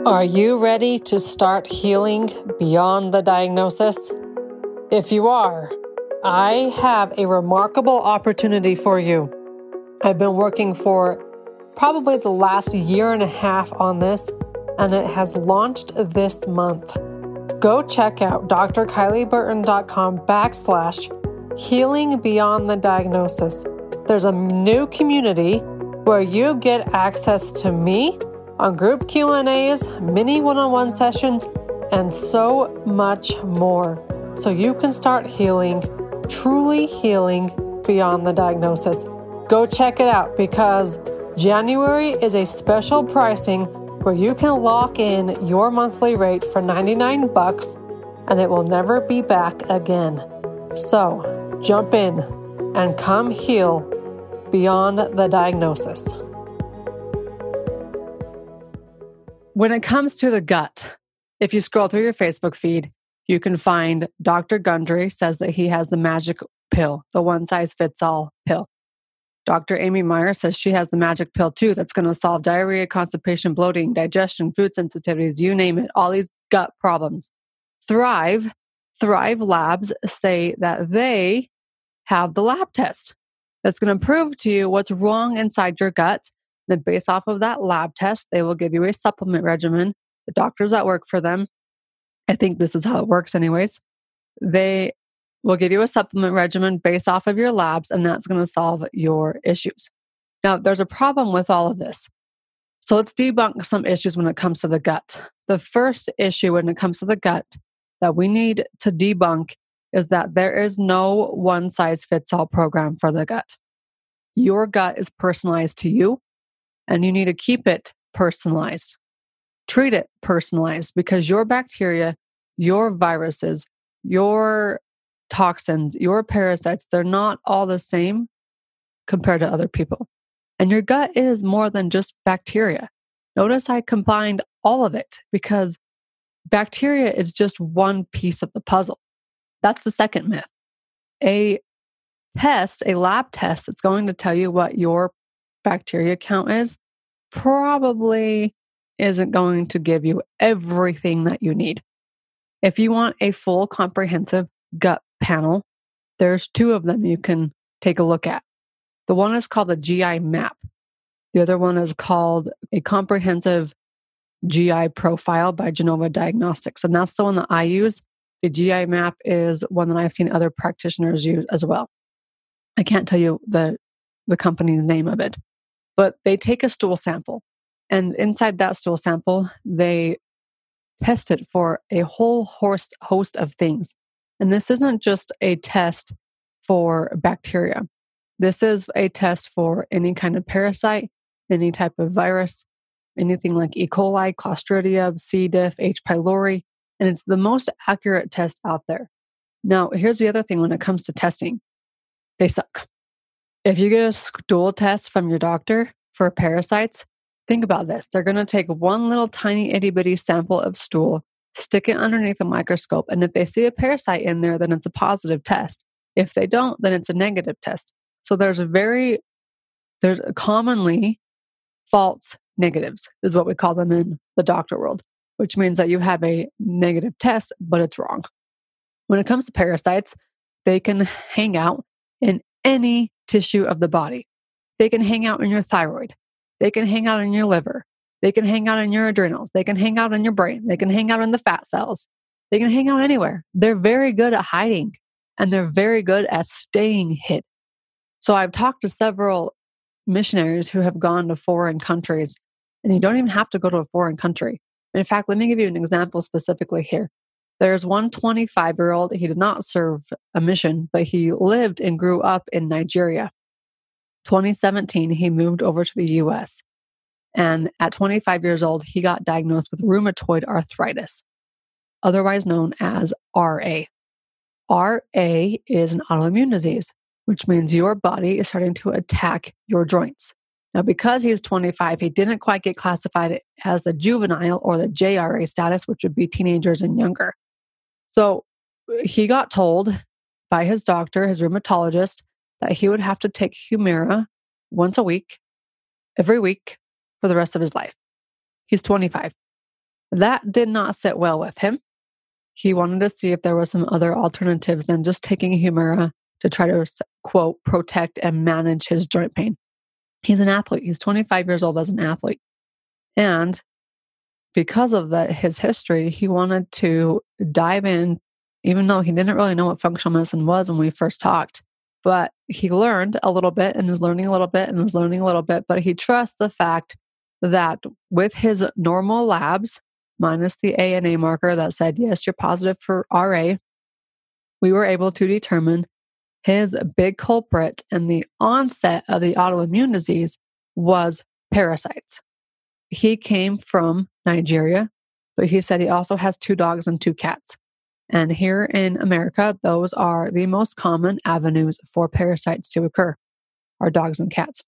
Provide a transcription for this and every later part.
Are you ready to start healing beyond the diagnosis? If you are, I have a remarkable opportunity for you. I've been working for probably the last year and a half on this, and it has launched this month. Go check out drkylieburton.com/healing beyond the diagnosis. There's a new community where you get access to me on group Q&As, mini one-on-one sessions, and so much more. So you can start healing, truly healing beyond the diagnosis. Go check it out because January is a special pricing where you can lock in your monthly rate for $99 and it will never be back again. So jump in and come heal beyond the diagnosis. When it comes to the gut, if you scroll through your Facebook feed, you can find Dr. Gundry says that he has the magic pill, the one-size-fits-all pill. Dr. Amy Meyer says she has the magic pill too that's going to solve diarrhea, constipation, bloating, digestion, food sensitivities, you name it, all these gut problems. Thrive Labs say that they have the lab test that's going to prove to you what's wrong inside your gut. Then based off of that lab test, they will give you a supplement regimen. The doctors that work for them, I think this is how it works anyways. They will give you a supplement regimen based off of your labs, and that's going to solve your issues. Now, there's a problem with all of this. So let's debunk some issues when it comes to the gut. The first issue when it comes to the gut that we need to debunk is that there is no one-size-fits-all program for the gut. Your gut is personalized to you, and you need to keep it personalized. Treat it personalized because your bacteria, your viruses, your toxins, your parasites, they're not all the same compared to other people. And your gut is more than just bacteria. Notice I combined all of it because bacteria is just one piece of the puzzle. That's the second myth. A lab test that's going to tell you what your bacteria count is probably isn't going to give you everything that you need. If you want a full comprehensive gut panel, there's two of them you can take a look at. The one is called a GI map. The other one is called a comprehensive GI profile by Genova Diagnostics. And that's the one that I use. The GI map is one that I've seen other practitioners use as well. I can't tell you the company's name of it, but they take a stool sample. And inside that stool sample, they test it for a whole host of things. And this isn't just a test for bacteria. This is a test for any kind of parasite, any type of virus, anything like E. coli, Clostridium, C. diff, H. pylori, and it's the most accurate test out there. Now, here's the other thing when it comes to testing. They suck. If you get a stool test from your doctor for parasites, think about this. They're going to take one little tiny itty bitty sample of stool, stick it underneath a microscope, and if they see a parasite in there, then it's a positive test. If they don't, then it's a negative test. So there's commonly false negatives, is what we call them in the doctor world, which means that you have a negative test, but it's wrong. When it comes to parasites, they can hang out in any tissue of the body. They can hang out in your thyroid. They can hang out in your liver. They can hang out in your adrenals. They can hang out in your brain. They can hang out in the fat cells. They can hang out anywhere. They're very good at hiding and they're very good at staying hid. So I've talked to several missionaries who have gone to foreign countries, and you don't even have to go to a foreign country. In fact, let me give you an example specifically here. There's one 25-year-old, he did not serve a mission, but he lived and grew up in Nigeria. 2017, he moved over to the US. And at 25 years old, he got diagnosed with rheumatoid arthritis, otherwise known as RA. RA is an autoimmune disease, which means your body is starting to attack your joints. Now, because he's 25, he didn't quite get classified as the juvenile or the JRA status, which would be teenagers and younger. So he got told by his doctor, his rheumatologist, that he would have to take Humira once a week, every week, for the rest of his life. He's 25. That did not sit well with him. He wanted to see if there were some other alternatives than just taking Humira to try to, quote, protect and manage his joint pain. He's an athlete. He's 25 years old as an athlete. And because of that, his history, he wanted to dive in, even though he didn't really know what functional medicine was when we first talked. But he learned a little bit and is learning a little bit and is learning a little bit. But he trusts the fact that with his normal labs, minus the ANA marker that said, yes, you're positive for RA, we were able to determine his big culprit and the onset of the autoimmune disease was parasites. He came from Nigeria, but he said he also has 2 dogs and 2 cats. And here in America, those are the most common avenues for parasites to occur, are dogs and cats.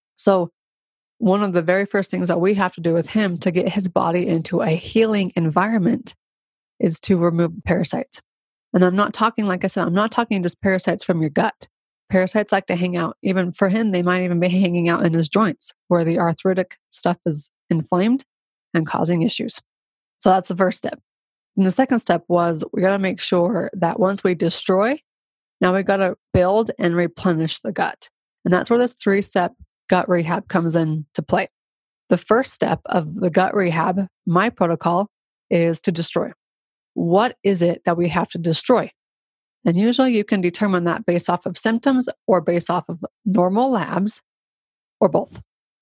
So one of the very first things that we have to do with him to get his body into a healing environment is to remove the parasites. And I'm not talking, like I said, I'm not talking just parasites from your gut. Parasites like to hang out. Even for him, they might even be hanging out in his joints where the arthritic stuff is inflamed and causing issues. So that's the first step. And the second step was we got to make sure that once we destroy, now we got to build and replenish the gut. And that's where this 3-step gut rehab comes into play. The first step of the gut rehab, my protocol, is to destroy. What is it that we have to destroy? And usually you can determine that based off of symptoms or based off of normal labs or both.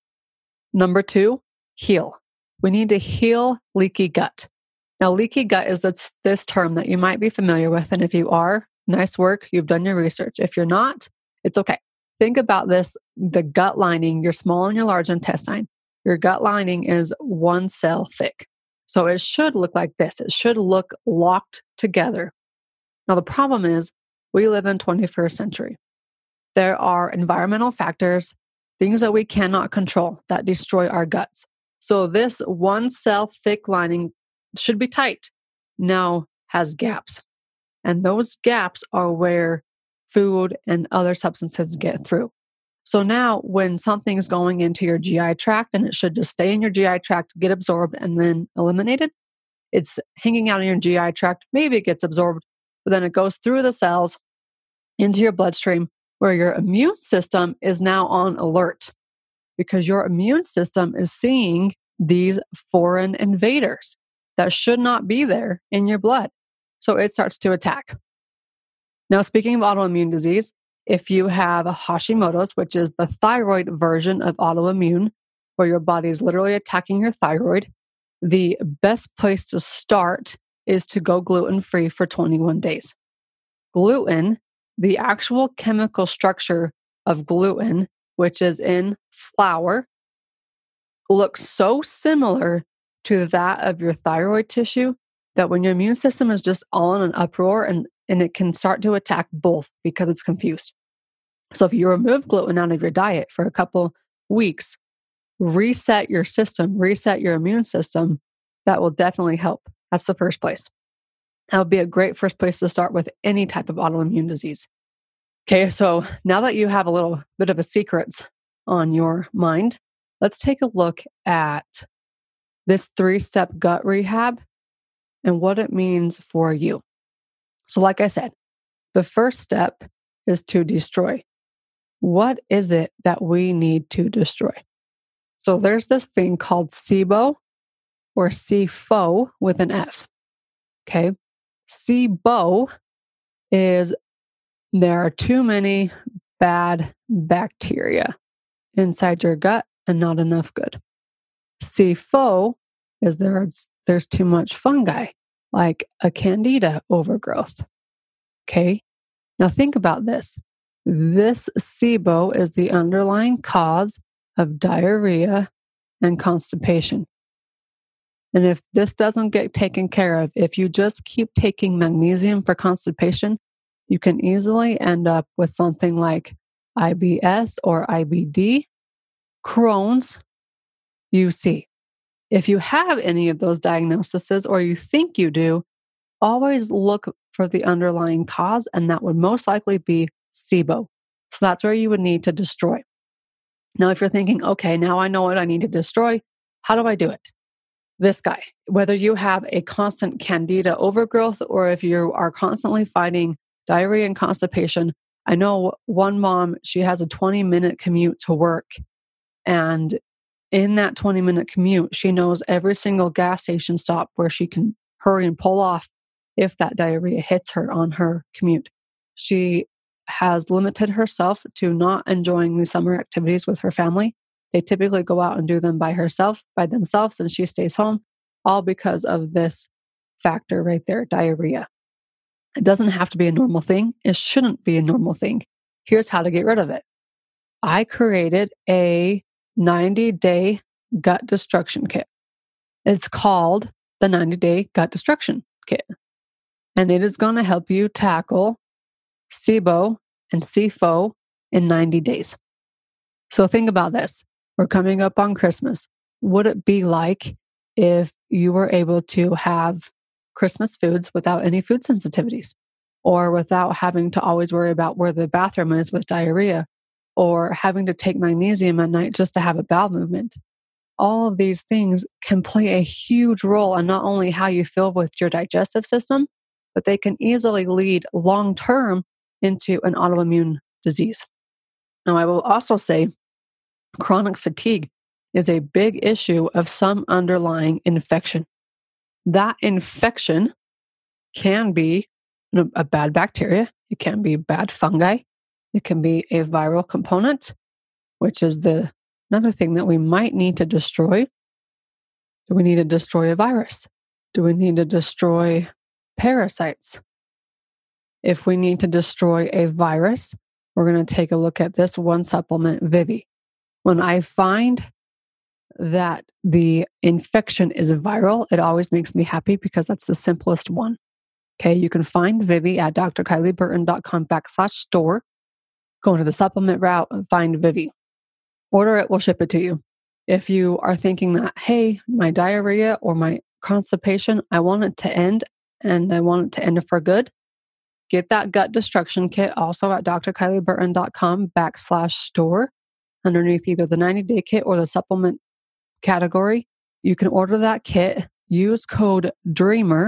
Number 2, heal. We need to heal leaky gut. Now, leaky gut is this term that you might be familiar with. And if you are, nice work, you've done your research. If you're not, it's okay. Think about this, the gut lining, your small and your large intestine. Your gut lining is 1 cell thick. So it should look like this. It should look locked together. Now, the problem is we live in 21st century. There are environmental factors, things that we cannot control that destroy our guts. So this 1 cell thick lining should be tight, now has gaps. And those gaps are where food and other substances get through. So now when something's going into your GI tract and it should just stay in your GI tract, get absorbed and then eliminated, it's hanging out in your GI tract. Maybe it gets absorbed, but then it goes through the cells into your bloodstream where your immune system is now on alert because your immune system is seeing these foreign invaders that should not be there in your blood. So it starts to attack. Now, speaking of autoimmune disease, if you have Hashimoto's, which is the thyroid version of autoimmune, where your body is literally attacking your thyroid, the best place to start is to go gluten-free for 21 days. Gluten, the actual chemical structure of gluten, which is in flour, looks so similar to that of your thyroid tissue that when your immune system is just all in an uproar and it can start to attack both because it's confused. So if you remove gluten out of your diet for a couple weeks, reset your system, reset your immune system, that will definitely help. That's the first place. That would be a great first place to start with any type of autoimmune disease. Okay, so now that you have a little bit of a secret on your mind, let's take a look at this 3-step gut rehab and what it means for you. So like I said, the first step is to destroy. What is it that we need to destroy? So there's this thing called SIBO or SIFO with an F. Okay. SIBO is there are too many bad bacteria inside your gut and not enough good. SIFO is there's too much fungi, like a candida overgrowth. Okay. Now think about this. This SIBO is the underlying cause of diarrhea and constipation. And if this doesn't get taken care of, if you just keep taking magnesium for constipation, you can easily end up with something like IBS or IBD, Crohn's, UC. If you have any of those diagnoses or you think you do, always look for the underlying cause, and that would most likely be SIBO. So that's where you would need to destroy. Now, if you're thinking, okay, now I know what I need to destroy, how do I do it? This guy, whether you have a constant candida overgrowth or if you are constantly fighting diarrhea and constipation. I know one mom, she has a 20-minute commute to work. And in that 20-minute commute, she knows every single gas station stop where she can hurry and pull off if that diarrhea hits her on her commute. She has limited herself to not enjoying the summer activities with her family. They typically go out and do them by themselves, and she stays home, all because of this factor right there, diarrhea. It doesn't have to be a normal thing. It shouldn't be a normal thing. Here's how to get rid of it. I created a 90-day gut destruction kit. It's called the 90-day gut destruction kit. And it is going to help you tackle SIBO and SIFO in 90 days. So think about this. We're coming up on Christmas. Would it be like if you were able to have Christmas foods without any food sensitivities, or without having to always worry about where the bathroom is with diarrhea, or having to take magnesium at night just to have a bowel movement? All of these things can play a huge role in not only how you feel with your digestive system, but they can easily lead long-term into an autoimmune disease. Now, I will also say chronic fatigue is a big issue of some underlying infection. That infection can be a bad bacteria. It can be bad fungi. It can be a viral component, which is another thing that we might need to destroy. Do we need to destroy a virus? Do we need to destroy parasites? If we need to destroy a virus, we're going to take a look at this one supplement, Vivi. When I find that the infection is viral, it always makes me happy because that's the simplest one. Okay, you can find Vivi at drkylieburton.com/store. Go into the supplement route and find Vivi. Order it, we'll ship it to you. If you are thinking that, hey, my diarrhea or my constipation, I want it to end and I want it to end for good, get that gut destruction kit also at drkylieburton.com/store underneath either the 90-day kit or the supplement category. You can order that kit. Use code DREAMER,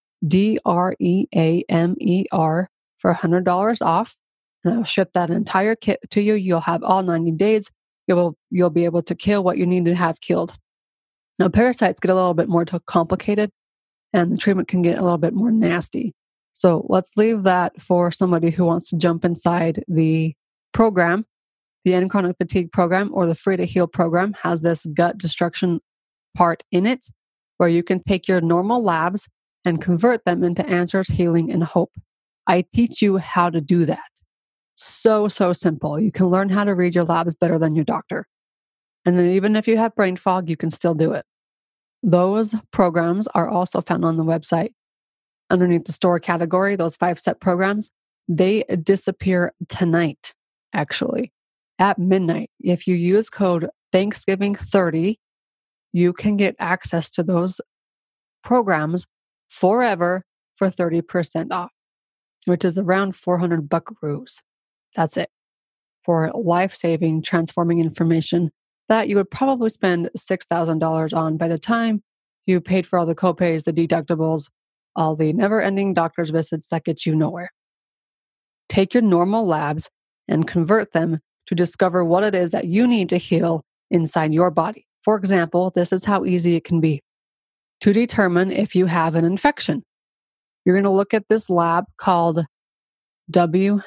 DREAMER, for $100 off. And I'll ship that entire kit to you. You'll have all 90 days. You'll be able to kill what you need to have killed. Now, parasites get a little bit more complicated, and the treatment can get a little bit more nasty. So let's leave that for somebody who wants to jump inside the program. The End Chronic Fatigue program or the Free to Heal program has this gut destruction part in it, where you can take your normal labs and convert them into answers, healing, and hope. I teach you how to do that. So simple. You can learn how to read your labs better than your doctor. And then even if you have brain fog, you can still do it. Those programs are also found on the website. Underneath the store category, those 5-step programs, they disappear tonight, actually, at midnight. If you use code Thanksgiving30, you can get access to those programs forever for 30% off, which is around 400 buckaroos. That's it for life-saving, transforming information that you would probably spend $6,000 on by the time you paid for all the copays, the deductibles, all the never-ending doctor's visits that get you nowhere. Take your normal labs and convert them to discover what it is that you need to heal inside your body. For example, this is how easy it can be. To determine if you have an infection, you're going to look at this lab called WBC,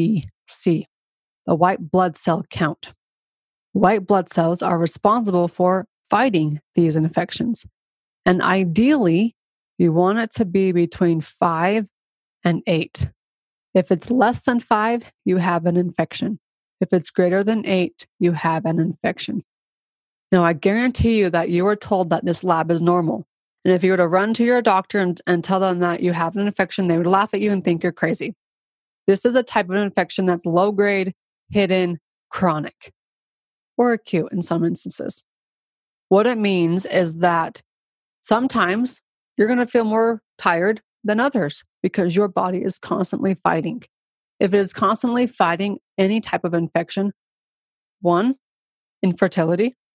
the white blood cell count. White blood cells are responsible for fighting these infections. And ideally, you want it to be between 5 and 8. If it's less than 5, you have an infection. If it's greater than 8, you have an infection. Now, I guarantee you that you were told that this lab is normal. And if you were to run to your doctor and tell them that you have an infection, they would laugh at you and think you're crazy. This is a type of infection that's low grade, hidden, chronic, or acute in some instances. What it means is that sometimes you're going to feel more tired than others because your body is constantly fighting. If it is constantly fighting any type of infection, 1, infertility,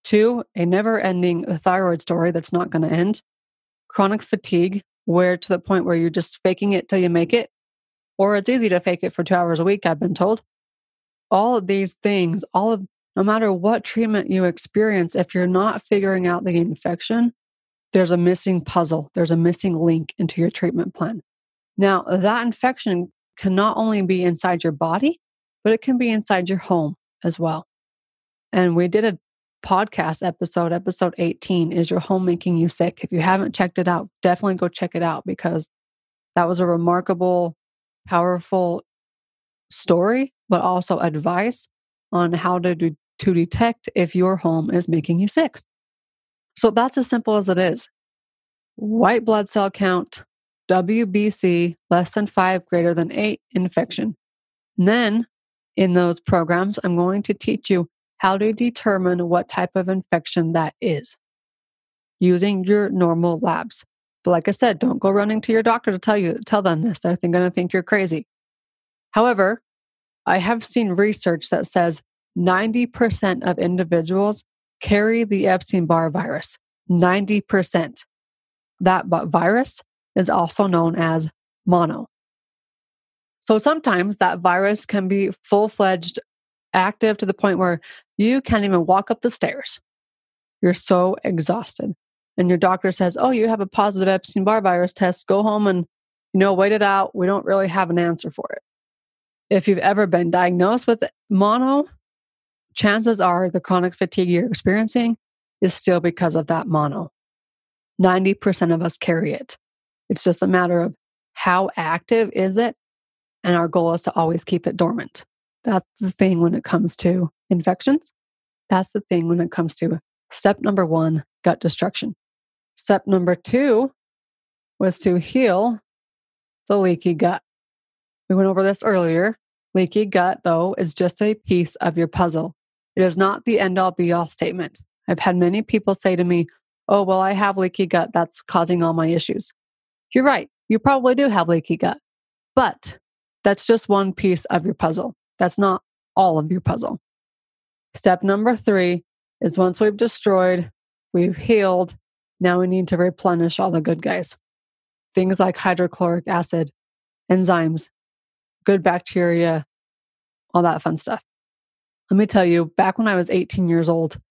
2, a never-ending thyroid story that's not going to end. Chronic fatigue, where to the point where you're just faking it till you make it, or it's easy to fake it for 2 hours a week, I've been told. All of these things, no matter what treatment you experience, if you're not figuring out the infection, there's a missing puzzle. There's a missing link into your treatment plan. Now, that infection can not only be inside your body, but it can be inside your home as well. And we did a podcast episode 18, Is Your Home Making You Sick? If you haven't checked it out, definitely go check it out, because that was a remarkable, powerful story, but also advice on how to detect if your home is making you sick. So that's as simple as it is. White blood cell count, WBC, less than 5, greater than 8, infection. And then in those programs, I'm going to teach you how to determine what type of infection that is using your normal labs. But like I said, don't go running to your doctor to tell them this. They're going to think you're crazy. However, I have seen research that says 90% of individuals carry the Epstein-Barr virus. 90%. That virus is also known as mono. So sometimes that virus can be full-fledged, active to the point where you can't even walk up the stairs. You're so exhausted. And your doctor says, oh, you have a positive Epstein-Barr virus test. Go home and, wait it out. We don't really have an answer for it. If you've ever been diagnosed with mono, chances are the chronic fatigue you're experiencing is still because of that mono. 90% of us carry it. It's just a matter of how active is it, and our goal is to always keep it dormant. That's the thing when it comes to infections. That's the thing when it comes to step number 1, gut destruction. Step number 2 was to heal the leaky gut. We went over this earlier. Leaky gut, though, is just a piece of your puzzle. It is not the end-all be-all statement. I've had many people say to me, oh, well, I have leaky gut. That's causing all my issues. You're right. You probably do have leaky gut. But that's just one piece of your puzzle. That's not all of your puzzle. Step number 3 is once we've destroyed, we've healed, now we need to replenish all the good guys. Things like hydrochloric acid, enzymes, good bacteria, all that fun stuff. Let me tell you, back when I was 18 years old,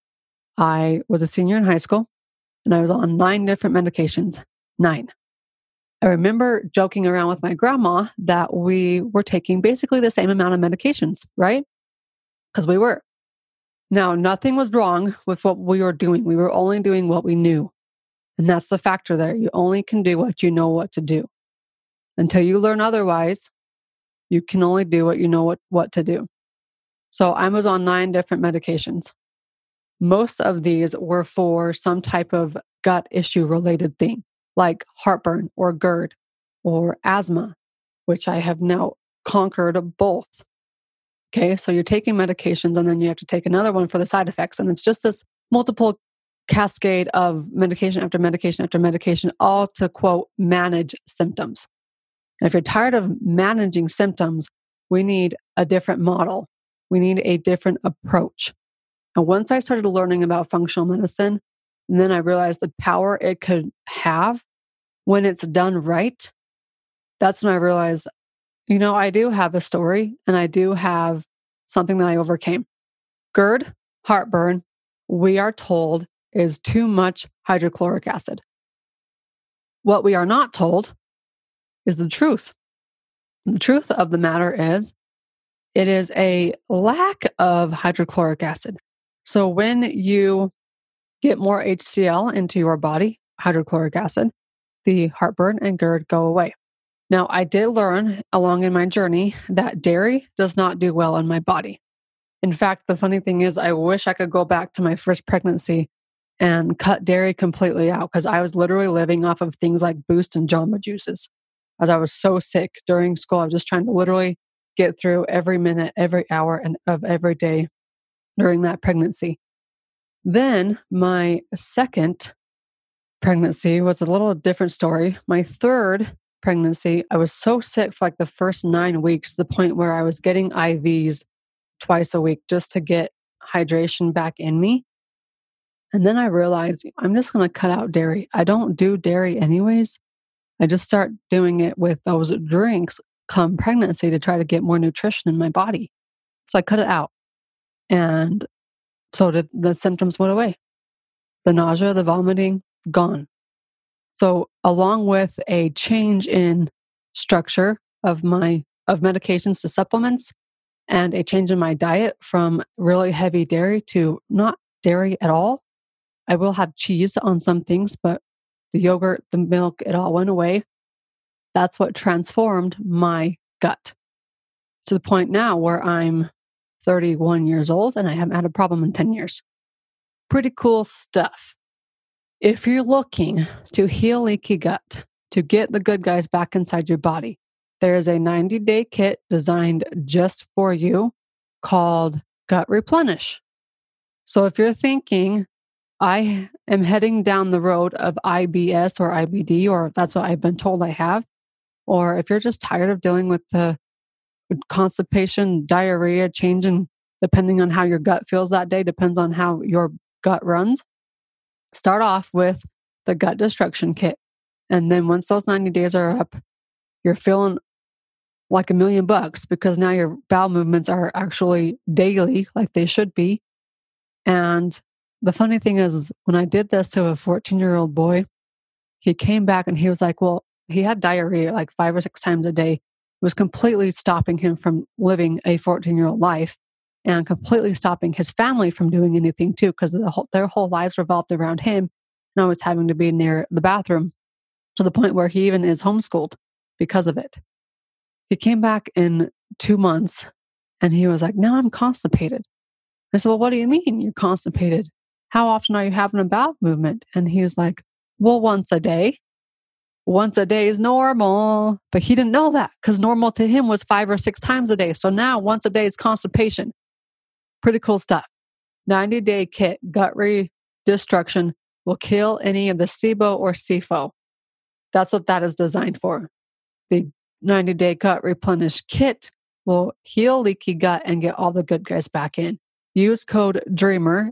I was a senior in high school and I was on 9 different medications. 9. I remember joking around with my grandma that we were taking basically the same amount of medications, right? Because we were. Now, nothing was wrong with what we were doing. We were only doing what we knew. And that's the factor there. You only can do what you know what to do. Until you learn otherwise, you can only do what you know what to do. So I was on 9 different medications. Most of these were for some type of gut issue related thing, like heartburn or GERD or asthma, which I have now conquered both. Okay, so you're taking medications and then you have to take another one for the side effects. And it's just this multiple cascade of medication after medication after medication, all to, quote, manage symptoms. And if you're tired of managing symptoms, we need a different model. We need a different approach. And once I started learning about functional medicine, and then I realized the power it could have when it's done right, that's when I realized, I do have a story and I do have something that I overcame. GERD, heartburn, we are told is too much hydrochloric acid. What we are not told is the truth. The truth of the matter is it is a lack of hydrochloric acid. So when you get more HCl into your body, hydrochloric acid, the heartburn and GERD go away. Now, I did learn along in my journey that dairy does not do well in my body. In fact, the funny thing is I wish I could go back to my first pregnancy and cut dairy completely out, because I was literally living off of things like Boost and Jamba juices. As I was so sick during school, I was just trying to literally get through every minute, every hour and of every day during that pregnancy. Then my second pregnancy was a little different story. My third pregnancy, I was so sick for like the first 9 weeks, to the point where I was getting IVs twice a week just to get hydration back in me. And then I realized I'm just going to cut out dairy. I don't do dairy anyways. I just start doing it with those drinks come pregnancy to try to get more nutrition in my body. So I cut it out. And so the symptoms went away. The nausea, the vomiting, gone. So along with a change in structure of medications to supplements and a change in my diet from really heavy dairy to not dairy at all. I will have cheese on some things, but the yogurt, the milk, it all went away. That's what transformed my gut to the point now where I'm 31 years old and I haven't had a problem in 10 years. Pretty cool stuff. If you're looking to heal leaky gut, to get the good guys back inside your body, there is a 90-day kit designed just for you called Gut Replenish. So if you're thinking, I am heading down the road of IBS or IBD, or that's what I've been told I have, or if you're just tired of dealing with the constipation, diarrhea, changing depending on how your gut feels that day, depends on how your gut runs, start off with the Gut Destruction Kit. And then once those 90 days are up, you're feeling like $1 million because now your bowel movements are actually daily, like they should be. And the funny thing is, when I did this to a 14-year-old boy, he came back and he was like, well, he had diarrhea like 5 or 6 times a day. It was completely stopping him from living a 14-year-old life and completely stopping his family from doing anything too, because their whole lives revolved around him and always having to be near the bathroom, to the point where he even is homeschooled because of it. He came back in 2 months and he was like, now I'm constipated. I said, well, what do you mean you're constipated? How often are you having a bowel movement? And he was like, well, once a day. Once a day is normal. But he didn't know that because normal to him was 5 or 6 times a day. So now once a day is constipation. Pretty cool stuff. 90-day kit, gut destruction, will kill any of the SIBO or SIFO. That's what that is designed for. The 90-day gut replenish kit will heal leaky gut and get all the good guys back in. Use code DREAMER,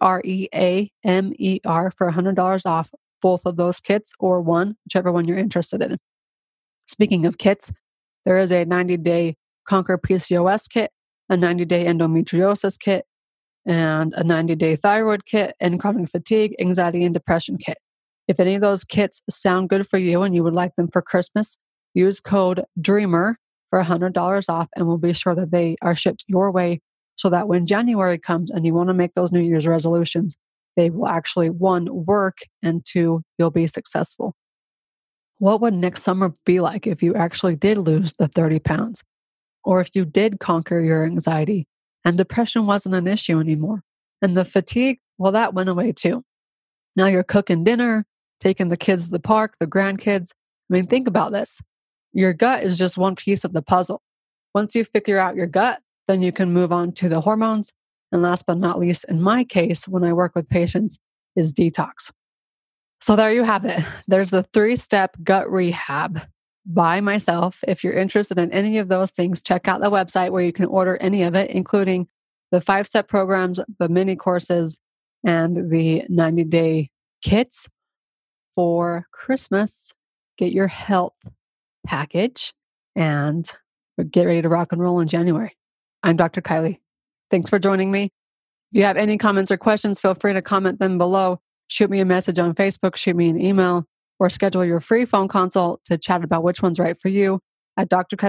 DREAMER, for $100 off both of those kits or one, whichever one you're interested in. Speaking of kits, there is a 90-day Conquer PCOS kit, a 90-day endometriosis kit, and a 90-day thyroid kit, and chronic fatigue, anxiety, and depression kit. If any of those kits sound good for you and you would like them for Christmas, use code DREAMER for $100 off, and we'll be sure that they are shipped your way so that when January comes and you want to make those New Year's resolutions, they will actually, 1, work, and 2, you'll be successful. What would next summer be like if you actually did lose the 30 pounds? Or if you did conquer your anxiety and depression wasn't an issue anymore? And the fatigue, well, that went away too. Now you're cooking dinner, taking the kids to the park, the grandkids. I mean, think about this. Your gut is just one piece of the puzzle. Once you figure out your gut, then you can move on to the hormones. And last but not least, in my case, when I work with patients, is detox. So there you have it. There's the 3-step gut rehab by myself. If you're interested in any of those things, check out the website where you can order any of it, including the 5-step programs, the mini courses, and the 90-day kits. For Christmas, get your health package and get ready to rock and roll in January. I'm Dr. Kylie. Thanks for joining me. If you have any comments or questions, feel free to comment them below. Shoot me a message on Facebook, shoot me an email, or schedule your free phone consult to chat about which one's right for you at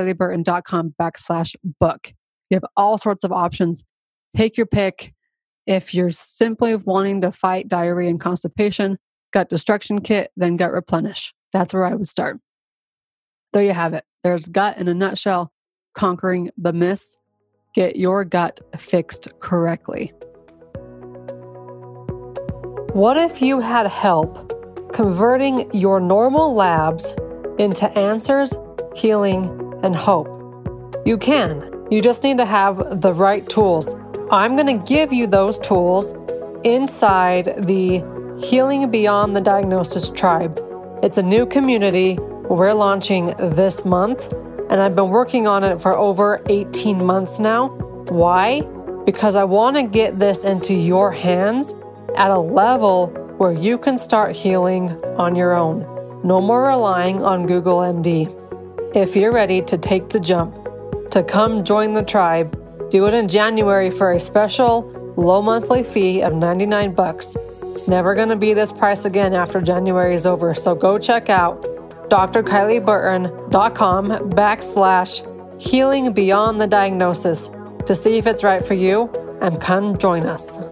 drkylieburton.com/book. You have all sorts of options. Take your pick. If you're simply wanting to fight diarrhea and constipation, Gut Destruction Kit, then Gut Replenish. That's where I would start. There you have it. There's gut in a nutshell, conquering the myths. Get your gut fixed correctly. What if you had help converting your normal labs into answers, healing, and hope? You can. You just need to have the right tools. I'm going to give you those tools inside the Healing Beyond the Diagnosis Tribe. It's a new community we're launching this month, and I've been working on it for over 18 months now. Why? Because I want to get this into your hands at a level where you can start healing on your own. No more relying on Google MD. If you're ready to take the jump, to come join the tribe, do it in January for a special low monthly fee of $99. It's never going to be this price again after January is over. So go check out drkylieburton.com/healing beyond the diagnosis to see if it's right for you and come join us.